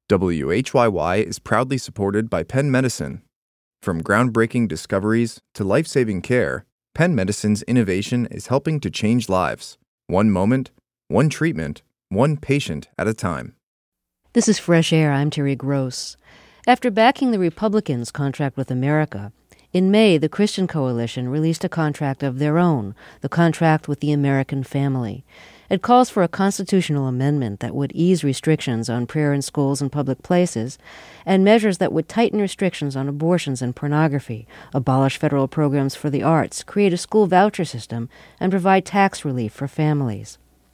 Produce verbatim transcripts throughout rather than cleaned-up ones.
W H Y Y is proudly supported by Penn Medicine. From groundbreaking discoveries to life-saving care, Penn Medicine's innovation is helping to change lives, one moment, one treatment, one patient at a time. This is Fresh Air. I'm Terry Gross. After backing the Republicans' contract with America, in May, the Christian Coalition released a contract of their own, the Contract with the American Family. It calls for a constitutional amendment that would ease restrictions on prayer in schools and public places, and measures that would tighten restrictions on abortions and pornography, abolish federal programs for the arts, create a school voucher system, and provide tax relief for families.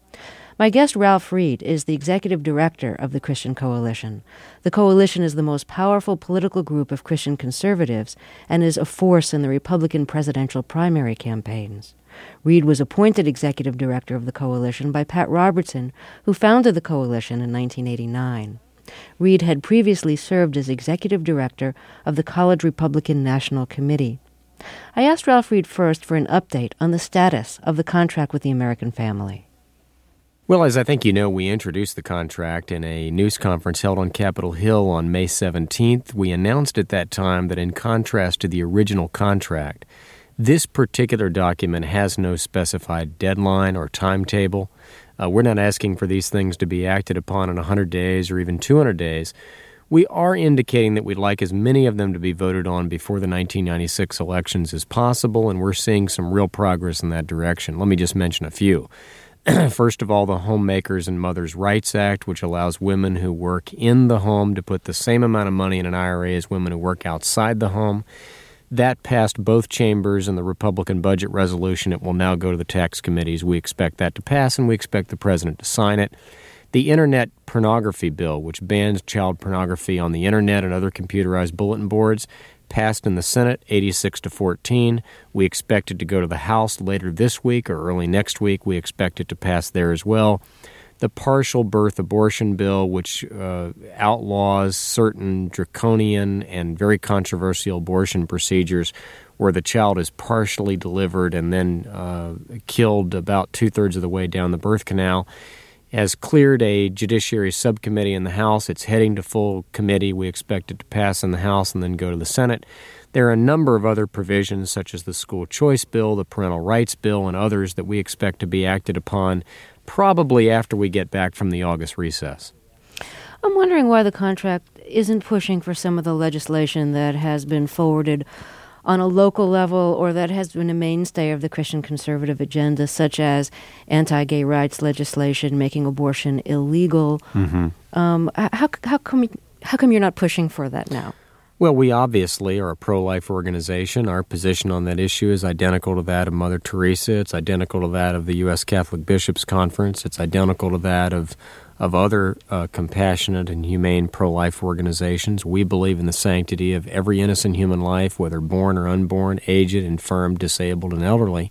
My guest, Ralph Reed, is the executive director of the Christian Coalition. The Coalition is the most powerful political group of Christian conservatives and is a force in the Republican presidential primary campaigns. Reed was appointed executive director of the Coalition by Pat Robertson, who founded the Coalition in nineteen eighty-nine. Reed had previously served as executive director of the College Republican National Committee. I asked Ralph Reed first for an update on the status of the contract with the American Family. Well, as I think you know, we introduced the contract in a news conference held on Capitol Hill on May seventeenth. We announced at that time that in contrast to the original contract, this particular document has no specified deadline or timetable. Uh, we're not asking for these things to be acted upon in one hundred days or even two hundred days. We are indicating that we'd like as many of them to be voted on before the nineteen ninety-six elections as possible, and we're seeing some real progress in that direction. Let me just mention a few. First of all, the Homemakers and Mothers' Rights Act, which allows women who work in the home to put the same amount of money in an I R A as women who work outside the home. That passed both chambers in the Republican budget resolution. It will now go to the tax committees. We expect that to pass, and we expect the president to sign it. The Internet Pornography Bill, which bans child pornography on the Internet and other computerized bulletin boards, passed in the Senate, eighty-six to fourteen. We expect it to go to the House later this week or early next week. We expect it to pass there as well. The Partial Birth Abortion Bill, which uh, outlaws certain draconian and very controversial abortion procedures where the child is partially delivered and then uh, killed about two-thirds of the way down the birth canal, has cleared a judiciary subcommittee in the House. It's heading to full committee. We expect it to pass in the House and then go to the Senate. There are a number of other provisions, such as the School Choice Bill, the Parental Rights Bill, and others that we expect to be acted upon probably after we get back from the August recess. I'm wondering why the contract isn't pushing for some of the legislation that has been forwarded on a local level or that has been a mainstay of the Christian conservative agenda, such as anti-gay rights legislation, making abortion illegal. Mm-hmm. Um, how, how, come, how come you're not pushing for that now? Well, we obviously are a pro-life organization. Our position on that issue is identical to that of Mother Teresa. It's identical to that of the U S Catholic Bishops' Conference. It's identical to that of of other uh, compassionate and humane pro-life organizations. We believe in the sanctity of every innocent human life, whether born or unborn, aged, infirm, disabled, and elderly.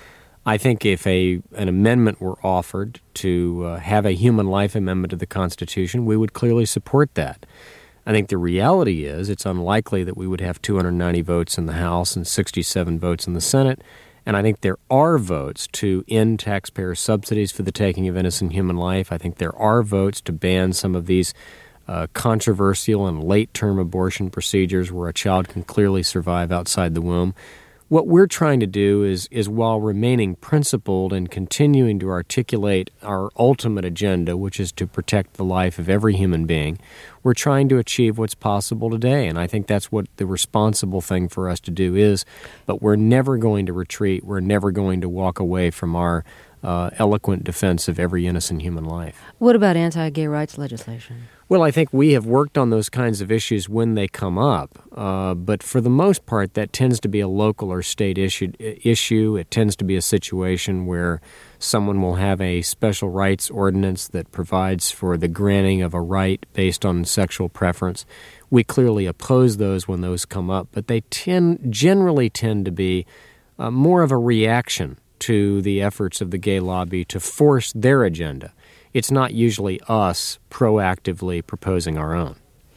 I think if a an amendment were offered to uh, have a human life amendment to the Constitution, we would clearly support that. I think the reality is it's unlikely that we would have two hundred ninety votes in the House and sixty-seven votes in the Senate. And I think there are votes to end taxpayer subsidies for the taking of innocent human life. I think there are votes to ban some of these uh, controversial and late-term abortion procedures where a child can clearly survive outside the womb. What we're trying to do is, is while remaining principled and continuing to articulate our ultimate agenda, which is to protect the life of every human being, we're trying to achieve what's possible today. And I think that's what the responsible thing for us to do is. But we're never going to retreat. We're never going to walk away from our uh, eloquent defense of every innocent human life. What about anti-gay rights legislation? Well, I think we have worked on those kinds of issues when they come up, uh, but for the most part, that tends to be a local or state issue. issue. It tends to be a situation where someone will have a special rights ordinance that provides for the granting of a right based on sexual preference. We clearly oppose those when those come up, but they tend, generally tend to be uh, more of a reaction to the efforts of the gay lobby to force their agenda. It's not usually us proactively proposing our own.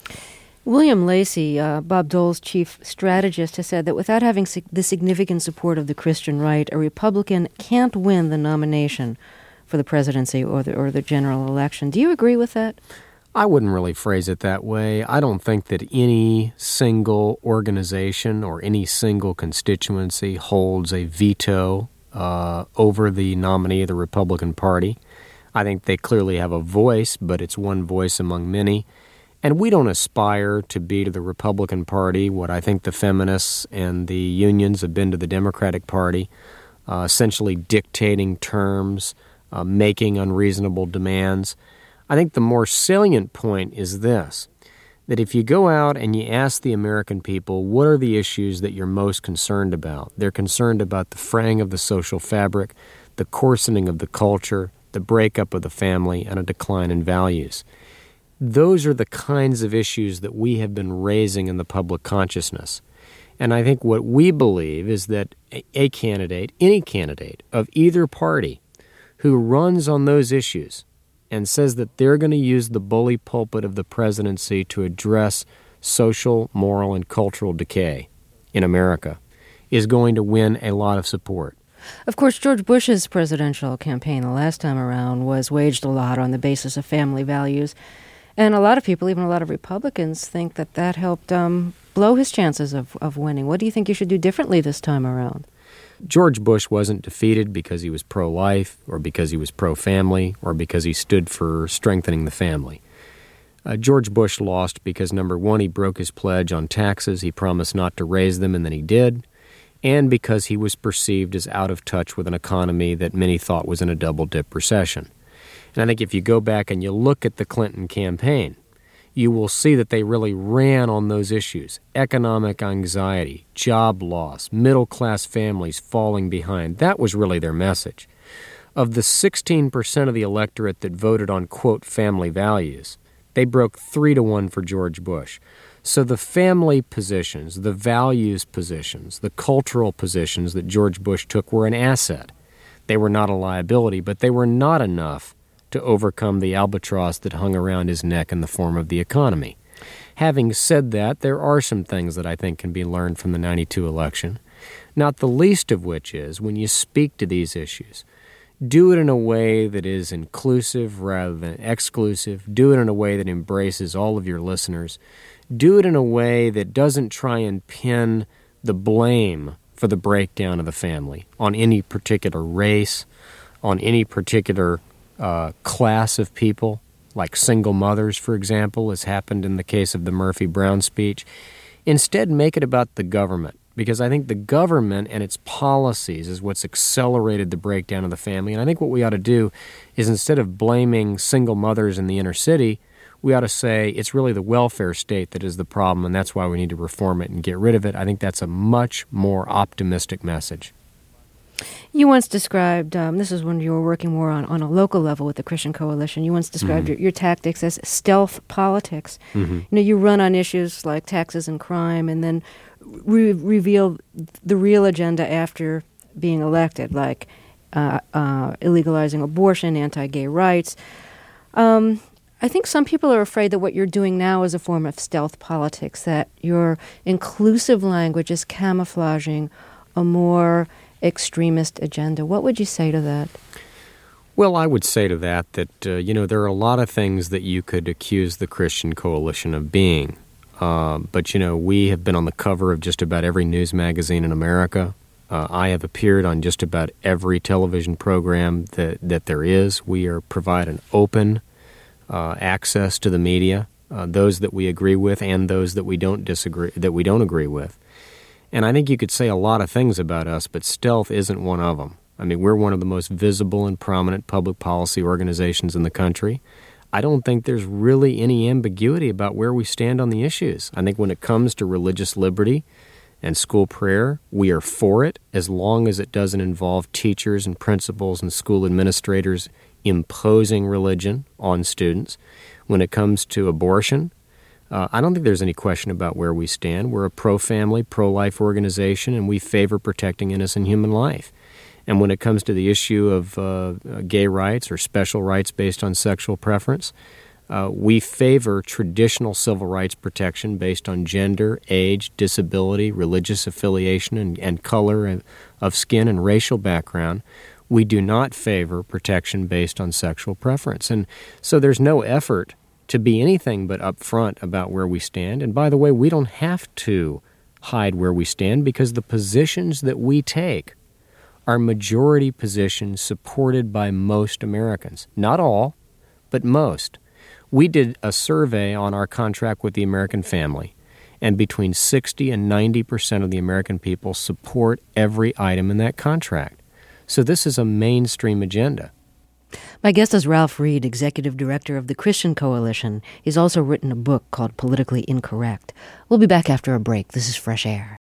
William Lacey, uh, Bob Dole's chief strategist, has said that without having sig- the significant support of the Christian right, a Republican can't win the nomination for the presidency or the, or the general election. Do you agree with that? I wouldn't really phrase it that way. I don't think that any single organization or any single constituency holds a veto uh, over the nominee of the Republican Party. I think they clearly have a voice, but it's one voice among many. And we don't aspire to be to the Republican Party what I think the feminists and the unions have been to the Democratic Party, uh, essentially dictating terms, uh, making unreasonable demands. I think the more salient point is this, that if you go out and you ask the American people, what are the issues that you're most concerned about? They're concerned about the fraying of the social fabric, the coarsening of the culture, the breakup of the family, and a decline in values. Those are the kinds of issues that we have been raising in the public consciousness. And I think what we believe is that a candidate, any candidate of either party who runs on those issues and says that they're going to use the bully pulpit of the presidency to address social, moral, and cultural decay in America is going to win a lot of support. Of course, George Bush's presidential campaign the last time around was waged a lot on the basis of family values. And a lot of people, even a lot of Republicans, think that that helped um, blow his chances of, of winning. What do you think you should do differently this time around? George Bush wasn't defeated because he was pro-life or because he was pro-family or because he stood for strengthening the family. Uh, George Bush lost because, number one, he broke his pledge on taxes. He promised not to raise them, and then he did. And because he was perceived as out of touch with an economy that many thought was in a double-dip recession. And I think if you go back and you look at the Clinton campaign, you will see that they really ran on those issues: economic anxiety, job loss, middle-class families falling behind. That was really their message. Of the sixteen percent of the electorate that voted on, quote, family values, they broke three to one for George Bush. So the family positions, the values positions, the cultural positions that George Bush took were an asset. They were not a liability, but they were not enough to overcome the albatross that hung around his neck in the form of the economy. Having said that, there are some things that I think can be learned from the ninety-two election, not the least of which is when you speak to these issues, do it in a way that is inclusive rather than exclusive. Do it in a way that embraces all of your listeners. Do it in a way that doesn't try and pin the blame for the breakdown of the family on any particular race, on any particular Uh, class of people, like single mothers, for example, as happened in the case of the Murphy Brown speech. Instead, make it about the government, because I think the government and its policies is what's accelerated the breakdown of the family. And I think what we ought to do is, instead of blaming single mothers in the inner city, we ought to say it's really the welfare state that is the problem, and that's why we need to reform it and get rid of it. I think that's a much more optimistic message. You once described, um, this is when you were working more on, on a local level with the Christian Coalition, you once described mm-hmm. your, your tactics as stealth politics. Mm-hmm. You know, you run on issues like taxes and crime and then re- reveal the real agenda after being elected, like uh, uh, illegalizing abortion, anti-gay rights. Um, I think some people are afraid that what you're doing now is a form of stealth politics, that your inclusive language is camouflaging a more extremist agenda. What would you say to that? Well, I would say to that that, uh, you know, there are a lot of things that you could accuse the Christian Coalition of being. Uh, but, you know, we have been on the cover of just about every news magazine in America. Uh, I have appeared on just about every television program that, that there is. We are provide an open uh, access to the media, uh, those that we agree with and those that we don't disagree, that we don't agree with. And I think you could say a lot of things about us, but stealth isn't one of them. I mean, we're one of the most visible and prominent public policy organizations in the country. I don't think there's really any ambiguity about where we stand on the issues. I think when it comes to religious liberty and school prayer, we are for it as long as it doesn't involve teachers and principals and school administrators imposing religion on students. When it comes to abortion, Uh, I don't think there's any question about where we stand. We're a pro-family, pro-life organization, and we favor protecting innocent human life. And when it comes to the issue of uh, gay rights or special rights based on sexual preference, uh, we favor traditional civil rights protection based on gender, age, disability, religious affiliation, and, and color of, of skin and racial background. We do not favor protection based on sexual preference. And so there's no effort to be anything but upfront about where we stand. And by the way, we don't have to hide where we stand because the positions that we take are majority positions supported by most Americans. Not all, but most. We did a survey on our contract with the American family, and between sixty and ninety percent of the American people support every item in that contract. So this is a mainstream agenda. My guest is Ralph Reed, Executive Director of the Christian Coalition. He's also written a book called Politically Incorrect. We'll be back after a break. This is Fresh Air.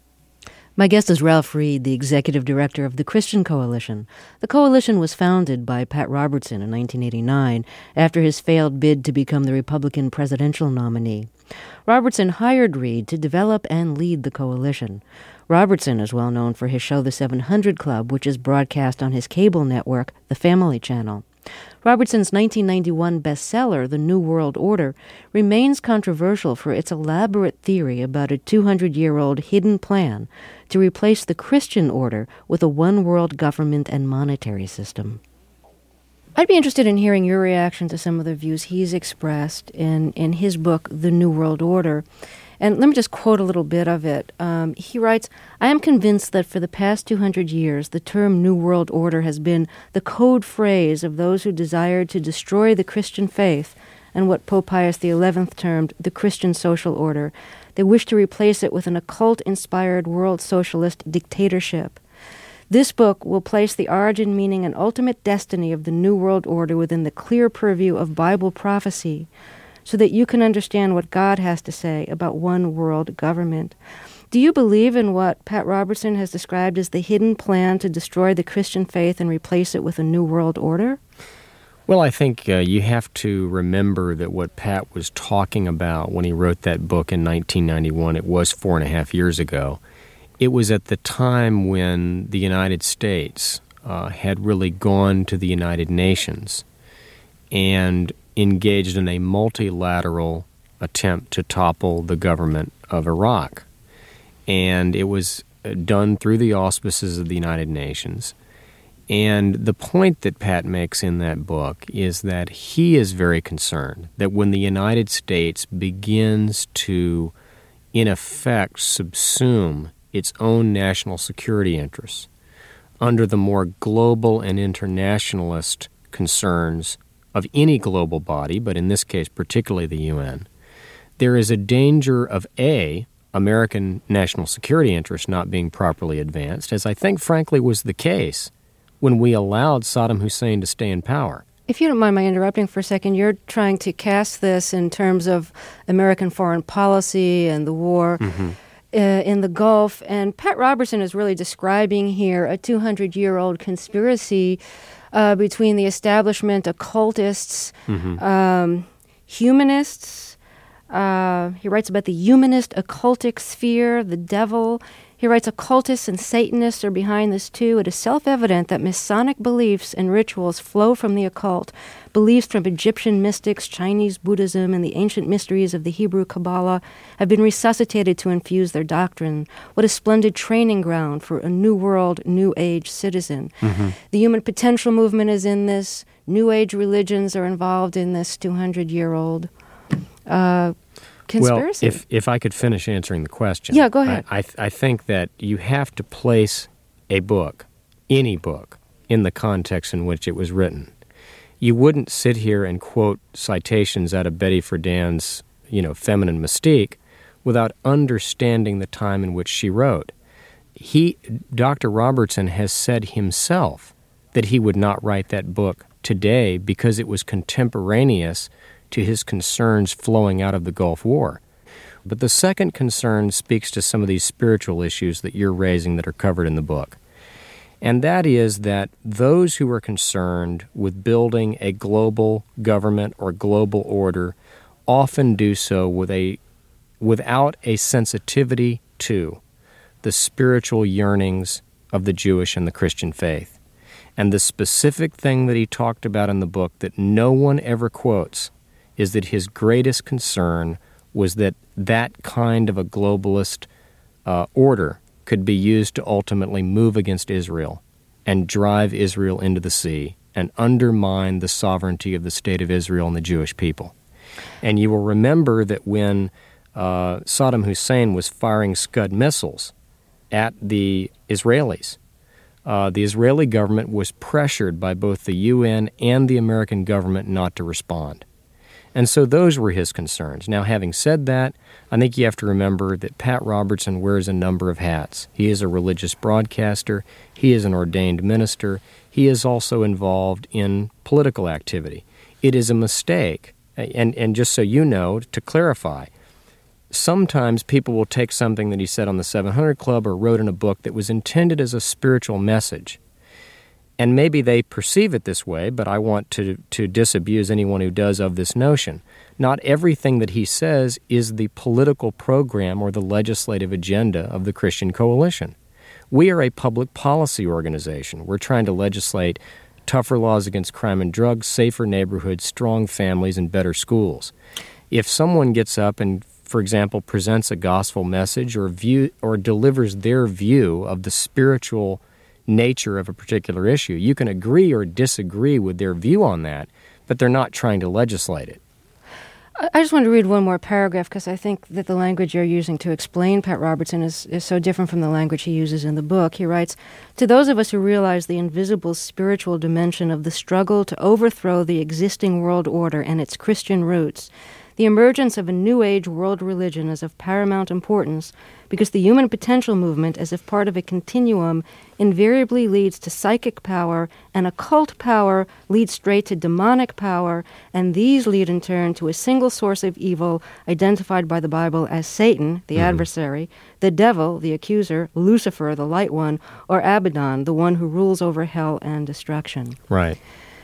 My guest is Ralph Reed, the Executive Director of the Christian Coalition. The coalition was founded by Pat Robertson in nineteen eighty-nine after his failed bid to become the Republican presidential nominee. Robertson hired Reed to develop and lead the coalition. Robertson is well known for his show The seven hundred Club, which is broadcast on his cable network, The Family Channel. Robertson's nineteen ninety-one bestseller, The New World Order, remains controversial for its elaborate theory about a two hundred year old hidden plan to replace the Christian order with a one-world government and monetary system. I'd be interested in hearing your reaction to some of the views he's expressed in, in his book, The New World Order. And let me just quote a little bit of it. Um, he writes, "I am convinced that for the past two hundred years, the term New World Order has been the code phrase of those who desired to destroy the Christian faith and what Pope Pius the eleventh termed the Christian social order. They wish to replace it with an occult-inspired world socialist dictatorship. This book will place the origin, meaning, and ultimate destiny of the New World Order within the clear purview of Bible prophecy, so that you can understand what God has to say about one world government." Do you believe in what Pat Robertson has described as the hidden plan to destroy the Christian faith and replace it with a new world order? Well, I think uh, you have to remember that what Pat was talking about when he wrote that book in nineteen ninety-one, it was four and a half years ago. It was at the time when the United States uh, had really gone to the United Nations and engaged in a multilateral attempt to topple the government of Iraq. And it was done through the auspices of the United Nations. And the point that Pat makes in that book is that he is very concerned that when the United States begins to, in effect, subsume its own national security interests under the more global and internationalist concerns of any global body, but in this case particularly the U N, there is a danger of A, American national security interests not being properly advanced, as I think frankly was the case when we allowed Saddam Hussein to stay in power. If you don't mind my interrupting for a second, you're trying to cast this in terms of American foreign policy and the war mm-hmm. uh, in the Gulf, and Pat Robertson is really describing here a two hundred year old conspiracy Uh, between the establishment, occultists, mm-hmm. um, humanists. Uh, he writes about the humanist occultic sphere, the devil. He writes occultists and Satanists are behind this too. It is self-evident that Masonic beliefs and rituals flow from the occult. Beliefs from Egyptian mystics, Chinese Buddhism, and the ancient mysteries of the Hebrew Kabbalah have been resuscitated to infuse their doctrine. What a splendid training ground for a new world, new age citizen. Mm-hmm. The human potential movement is in this. New age religions are involved in this two hundred year old uh conspiracy. Well, if, if I could finish answering the question. Yeah, go ahead. I, I, th- I think that you have to place a book, any book, in the context in which it was written. You wouldn't sit here and quote citations out of Betty Friedan's, you know, Feminine Mystique without understanding the time in which she wrote. He, Doctor Robertson has said himself that he would not write that book today because it was contemporaneous to his concerns flowing out of the Gulf War. But the second concern speaks to some of these spiritual issues that you're raising that are covered in the book. And that is that those who are concerned with building a global government or global order often do so with a, without a sensitivity to the spiritual yearnings of the Jewish and the Christian faith. And the specific thing that he talked about in the book that no one ever quotes is that his greatest concern was that that kind of a globalist uh, order could be used to ultimately move against Israel and drive Israel into the sea and undermine the sovereignty of the state of Israel and the Jewish people. And you will remember that when uh, Saddam Hussein was firing Scud missiles at the Israelis, uh, the Israeli government was pressured by both the U N and the American government not to respond. And so those were his concerns. Now, having said that, I think you have to remember that Pat Robertson wears a number of hats. He is a religious broadcaster. He is an ordained minister. He is also involved in political activity. It is a mistake, and, and just so you know, to clarify, sometimes people will take something that he said on the seven hundred Club or wrote in a book that was intended as a spiritual message. And maybe they perceive it this way, but I want to, to disabuse anyone who does of this notion. Not everything that he says is the political program or the legislative agenda of the Christian Coalition. We are a public policy organization. We're trying to legislate tougher laws against crime and drugs, safer neighborhoods, strong families, and better schools. If someone gets up and, for example, presents a gospel message or view or delivers their view of the spiritual nature of a particular issue, you can agree or disagree with their view on that, but they're not trying to legislate it. I just want to read one more paragraph because I think that the language you're using to explain Pat Robertson is, is so different from the language he uses in the book. He writes, "To those of us who realize the invisible spiritual dimension of the struggle to overthrow the existing world order and its Christian roots, the emergence of a New Age world religion is of paramount importance because the human potential movement, as if part of a continuum, invariably leads to psychic power, and occult power leads straight to demonic power, and these lead in turn to a single source of evil identified by the Bible as Satan, the mm-hmm. adversary, the devil, the accuser, Lucifer, the light one, or Abaddon, the one who rules over hell and destruction." Right.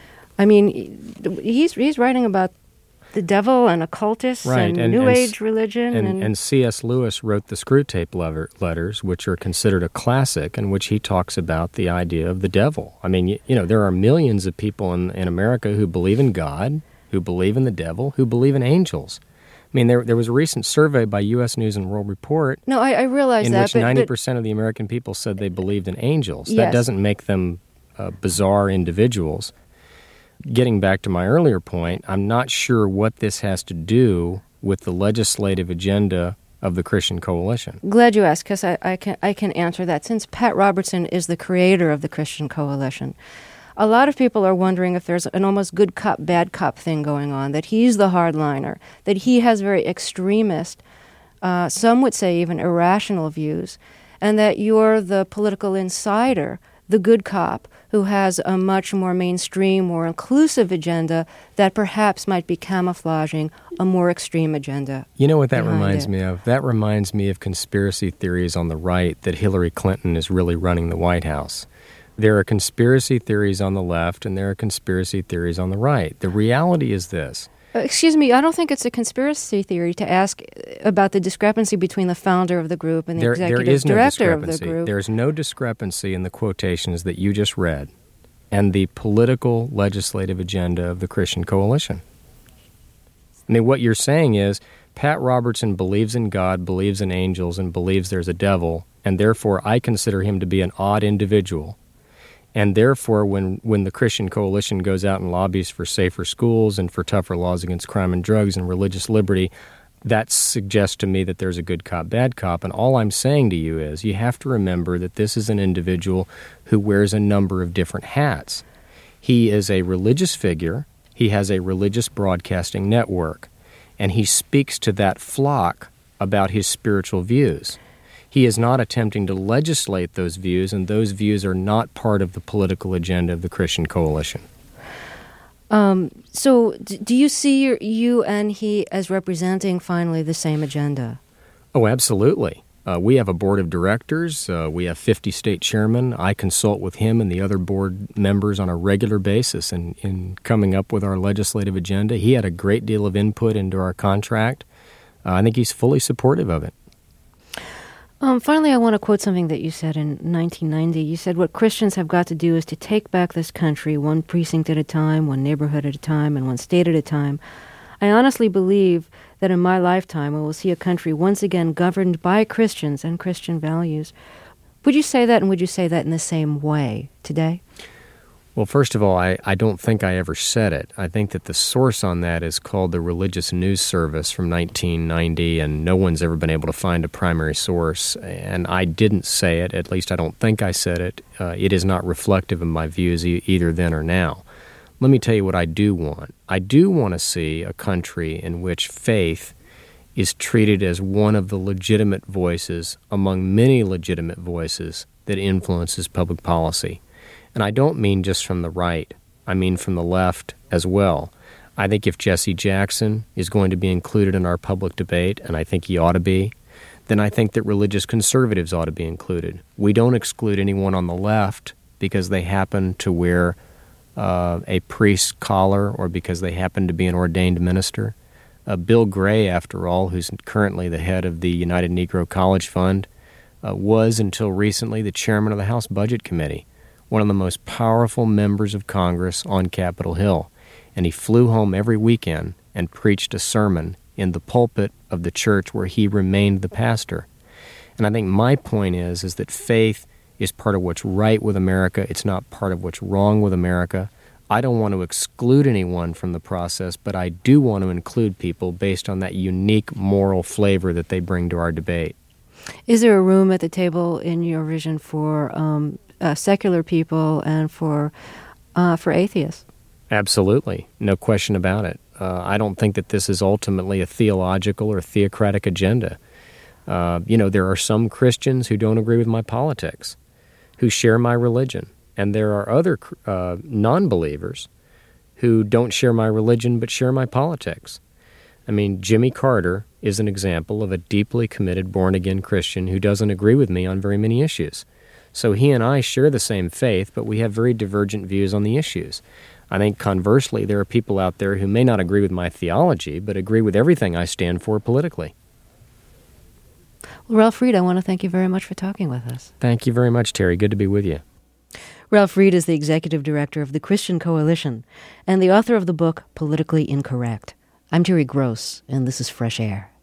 I mean, he's he's writing about the devil and occultists right. and, and New and, Age religion. And, and, and C S. Lewis wrote the Screwtape letter, letters, which are considered a classic, in which he talks about the idea of the devil. I mean, you, you know, there are millions of people in, in America who believe in God, who believe in the devil, who believe in angels. I mean, there there was a recent survey by U S News and World Report no, I, I realize in that, which but, ninety percent of the American people said they believed in angels. Yes. That doesn't make them uh, bizarre individuals. Getting back to my earlier point, I'm not sure what this has to do with the legislative agenda of the Christian Coalition. Glad you asked, because I, I can I can answer that. Since Pat Robertson is the creator of the Christian Coalition, a lot of people are wondering if there's an almost good cop, bad cop thing going on, that he's the hardliner, that he has very extremist, uh, some would say even irrational views, and that you're the political insider, the good cop, who has a much more mainstream, more inclusive agenda that perhaps might be camouflaging a more extreme agenda. You know what that reminds it. me of? That reminds me of conspiracy theories on the right that Hillary Clinton is really running the White House. There are conspiracy theories on the left and there are conspiracy theories on the right. The reality is this. Uh, excuse me, I don't think it's a conspiracy theory to ask about the discrepancy between the founder of the group and the there, executive there is no director of the discrepancy. group. There's no discrepancy in the quotations that you just read and the political legislative agenda of the Christian Coalition. I mean, what you're saying is Pat Robertson believes in God, believes in angels, and believes there's a devil, and therefore I consider him to be an odd individual. And therefore, when, when the Christian Coalition goes out and lobbies for safer schools and for tougher laws against crime and drugs and religious liberty, that suggests to me that there's a good cop, bad cop. And all I'm saying to you is you have to remember that this is an individual who wears a number of different hats. He is a religious figure. He has a religious broadcasting network. And he speaks to that flock about his spiritual views. He is not attempting to legislate those views, and those views are not part of the political agenda of the Christian Coalition. Um, so do you see your, you and he as representing finally the same agenda? Oh, absolutely. Uh, we have a board of directors. Uh, we have fifty state chairmen. I consult with him and the other board members on a regular basis in, in coming up with our legislative agenda. He had a great deal of input into our contract. Uh, I think he's fully supportive of it. Um, finally, I want to quote something that you said in nineteen ninety. You said, "What Christians have got to do is to take back this country one precinct at a time, one neighborhood at a time, and one state at a time. I honestly believe that in my lifetime we will see a country once again governed by Christians and Christian values." Would you say that, and would you say that in the same way today? Well, first of all, I, I don't think I ever said it. I think that the source on that is called the Religious News Service from nineteen ninety, and no one's ever been able to find a primary source. And I didn't say it, at least I don't think I said it. Uh, it is not reflective of my views e- either then or now. Let me tell you what I do want. I do want to see a country in which faith is treated as one of the legitimate voices among many legitimate voices that influences public policy. And I don't mean just from the right. I mean from the left as well. I think if Jesse Jackson is going to be included in our public debate, and I think he ought to be, then I think that religious conservatives ought to be included. We don't exclude anyone on the left because they happen to wear uh, a priest's collar or because they happen to be an ordained minister. Uh, Bill Gray, after all, who's currently the head of the United Negro College Fund, uh, was until recently the chairman of the House Budget Committee, one of the most powerful members of Congress on Capitol Hill. And he flew home every weekend and preached a sermon in the pulpit of the church where he remained the pastor. And I think my point is, is that faith is part of what's right with America. It's not part of what's wrong with America. I don't want to exclude anyone from the process, but I do want to include people based on that unique moral flavor that they bring to our debate. Is there a room at the table in your vision for um, uh, secular people and for uh, for atheists? Absolutely. No question about it. Uh, I don't think that this is ultimately a theological or theocratic agenda. Uh, you know, there are some Christians who don't agree with my politics, who share my religion. And there are other uh, non-believers who don't share my religion but share my politics. I mean, Jimmy Carter is an example of a deeply committed born-again Christian who doesn't agree with me on very many issues. So he and I share the same faith, but we have very divergent views on the issues. I think conversely, there are people out there who may not agree with my theology, but agree with everything I stand for politically. Well, Ralph Reed, I want to thank you very much for talking with us. Thank you very much, Terry. Good to be with you. Ralph Reed is the executive director of the Christian Coalition and the author of the book Politically Incorrect. I'm Terry Gross, and this is Fresh Air.